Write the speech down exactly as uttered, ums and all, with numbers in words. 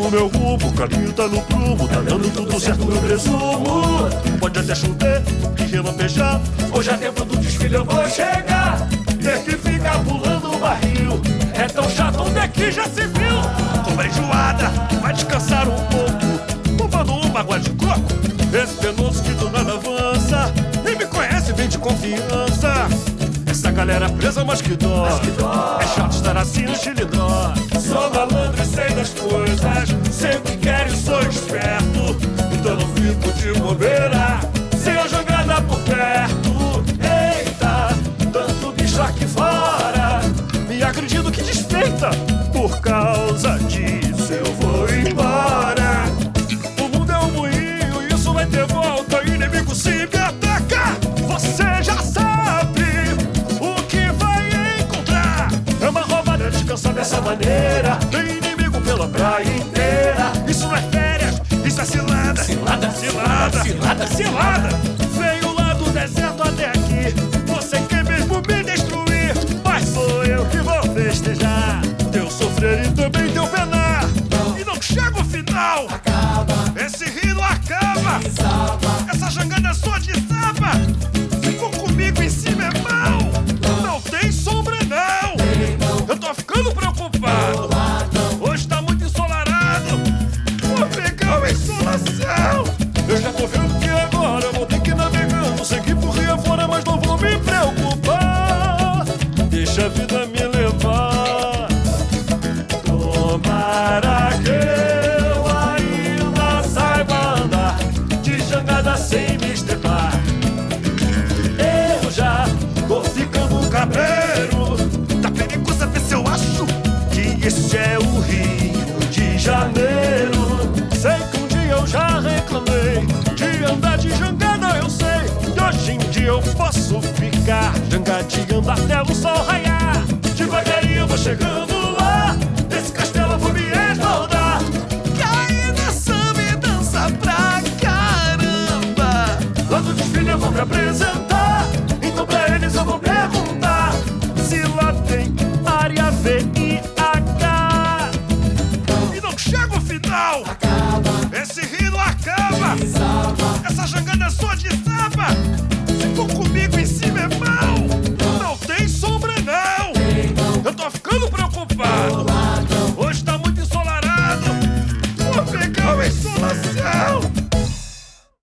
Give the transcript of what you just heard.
o meu rumo, o caminho tá no prumo, tá dando tudo certo, eu presumo. Pode até chover e relampejar, hoje é tempo do desfile, eu vou chegar. Ter que ficar pulando o barril é tão chato, onde é que já se viu? Tô enjoada, vai descansar um pouco, tomando uma água de coco. Esse penoso que do nada avança, nem me conhece, vem de confiança. Essa galera presa, mas que dó, mas que dó. É chato estar assim no xilindró. Sou malandro e sei das coisas, sei o que quero e sou esperto, então não fico de bobeira sem a jogada por perto. Eita, tanto bicho aqui fora, me acredito que desfeita. Por causa disso eu vou embora. O mundo é um moinho, isso vai ter volta. Inimigo se me ataca, você já sabe o que vai encontrar. É uma roubada descansar dessa maneira, tem inimigo pela praia inteira. Isso não é férias, isso é cilada. Cilada, cilada, cilada, cilada. Veio lá do deserto até aqui, você quer mesmo me destruir, mas sou eu que vou festejar teu sofrer e também teu penar. E não chega o final, acaba. Esse rio não acaba, desaba. Essa jangada é só de sapa. Ficou comigo em cima é mal, não, não tem sombra não. Tem, não. Eu tô ficando preocupado, hoje tá muito ensolarado, vou pegar uma insolação. Eu já tô vendo que agora eu vou ter que ir navegando, seguir por rio fora, mas não vou me preocupar. Deixa a vida me levar. Tomara que eu ainda saiba andar de jangada sem me estrepar. Eu já tô ficando cabreiro, tá perigoso ver se eu acho que esse é o Rio de Janeiro. Sei que um dia eu já reclamei de andar de jangada, eu sei. E hoje em dia eu posso ficar jangadeando até o sol raiar. Devagarinho eu vou chegando